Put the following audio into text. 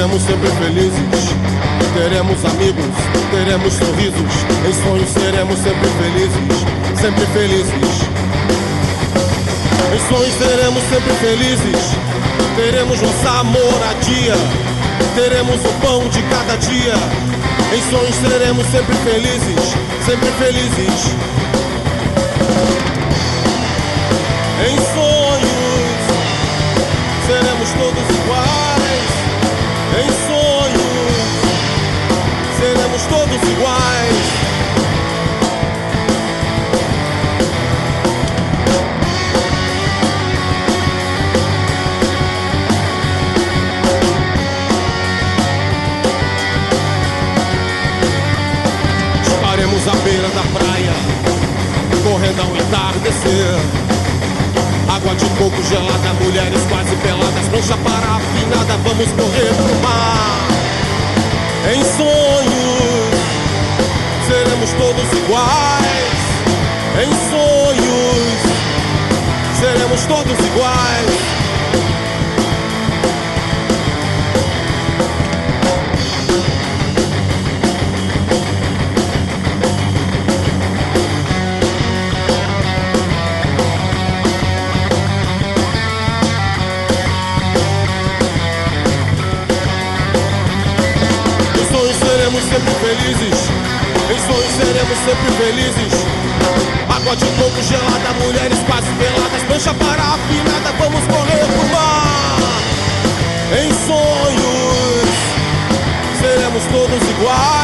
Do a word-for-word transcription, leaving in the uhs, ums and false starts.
seremos sempre felizes. Teremos amigos, teremos sorrisos. Em sonhos seremos sempre felizes, sempre felizes. Em sonhos seremos sempre felizes. Teremos nossa moradia, teremos o pão de cada dia. Em sonhos seremos sempre felizes, sempre felizes. Em sonhos seremos todos iguais. Em sonhos seremos todos iguais. Estaremos à beira da praia, correndo ao entardecer. Água de coco gelada, mulheres quase peladas, prancha parafinada, vamos correr pro mar. Em sonhos seremos todos iguais. Em sonhos seremos todos iguais. Sempre felizes, em sonhos seremos sempre felizes. Água de coco gelada, mulheres quase peladas, prancha parafinada, vamos correr pro mar. Em sonhos seremos todos iguais.